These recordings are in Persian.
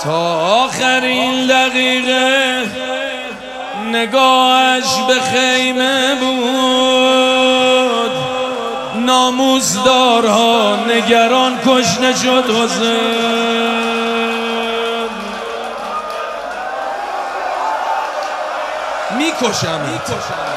تا آخرین دقیقه نگاهش به خیمه بود. ناموزدارها نگران کشته شد حسین. میکشمت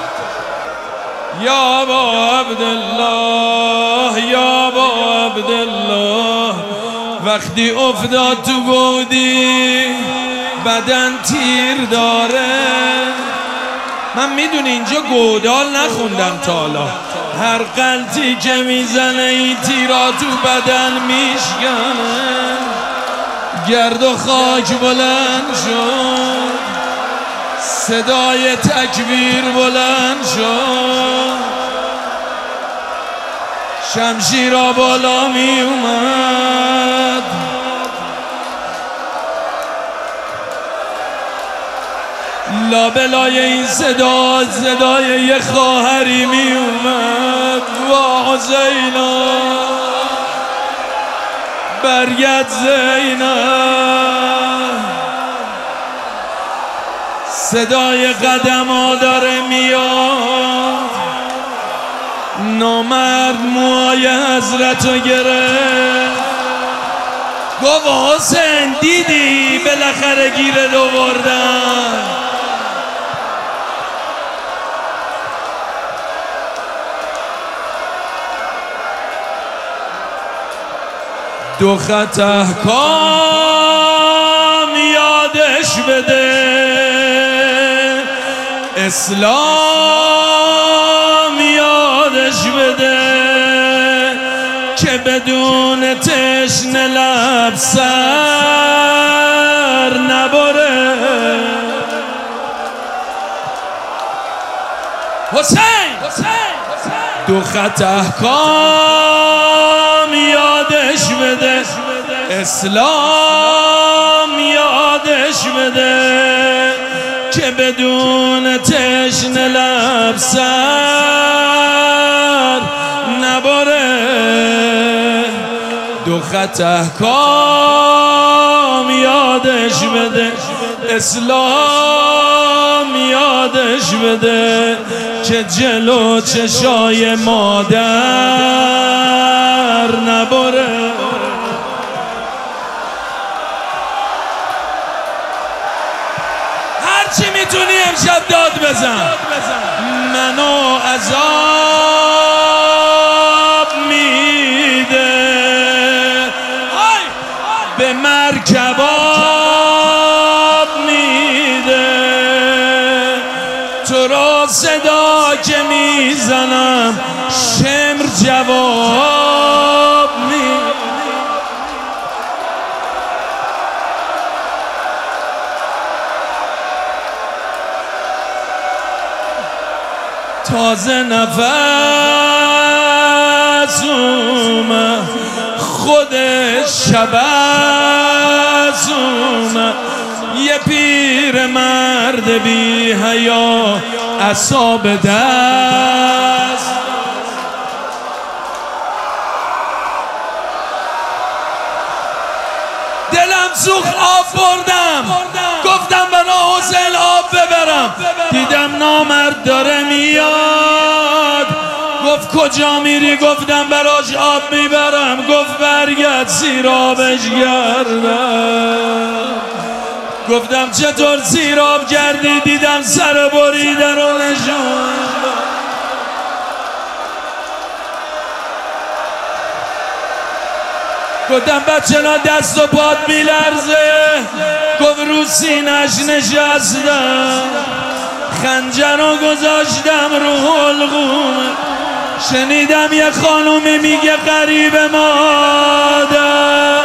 یا ابا عبدالله، یا ابا عبدالله. وقتی افتاد تو گودی بدن تیر داره. من میدونی اینجا گودال نخوندم تا حالا. هر غلطی که میزنه این تیرا تو بدن میشکنه. گرد و خاک بلند شد، صدای تکبیر بلند شد، شمشیرها بالا می اومد. لابلای این صدای یه خواهری می اومد. وا حسینا برگرد زینب. صدای قدم ها داره میاد. نامرد موهای حضرتو گرفت. گفت حسین دیدی بالاخره گیرت آوردن. دو خط احکام یادش بده، اسلام یادش بده که بدون تشنه لب سر نبره. حسین دو خط احکام یادش بده، اسلام یادش بده که بدون تشنه لب سر نبره. دو خط احکام یادش بده، اسلام یادش بده که جلو چشای مادر نبره. هرچی میتونی امشب داد بزن. منو عذاب میده، به مرکباب میده. تو را صدا که میزنم شمر جواب میده. تازه نفس اومد، خودش شبز اومد. یه پیر مرد بی حیا اعصاب دست. دلم سوخت آب بردم، گفتم بنا حسین آب ببرم. دیدم نامرد داره میاد. گفت کجا میری؟ گفتم براش آب میبرم. گفت برگرد سیرابش گردم. گفتم چطور سیراب کردی؟ دیدم سر بریده رو نشون. گفتم بچه نا دست و پات میلرزه. گفت رو سینش نشستم، خنجر رو گذاشتم رو حلقوم. شنیدم یه خانومی میگه غریب مادر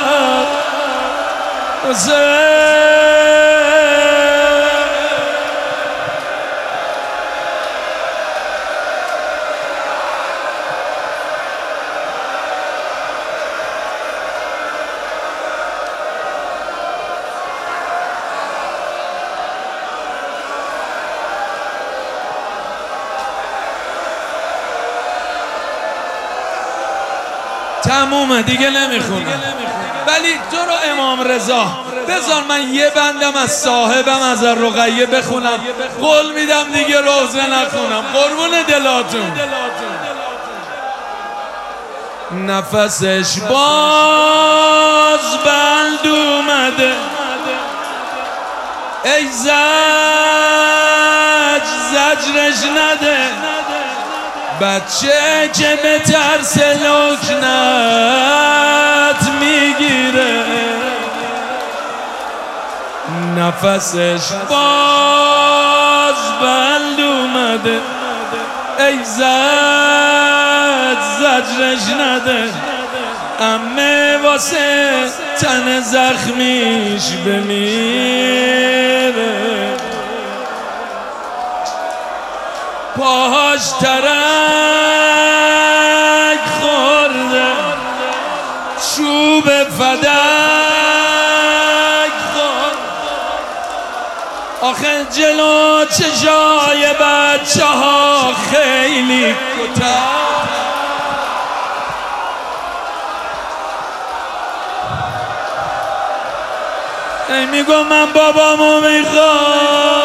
تمومه دیگه نمیخونم. ولی تو رو امام رضا بذار من یه بندم از صاحبم از رقیه بخونم، قول میدم دیگه روزه نخونم قربون دلاتون. نفسش باز بند اومده، ای زجرش نده، بچه که به ترس لکنت میگیره. نفسش باز بند اومده، ای زجرش نده، امه واسه تن زخمیش بمیره. پاهاش ترک خورده، چوب فدک خورد، آخه جلو چشای بچه ها خیلی کتر. ای میگم من بابامو میخوام،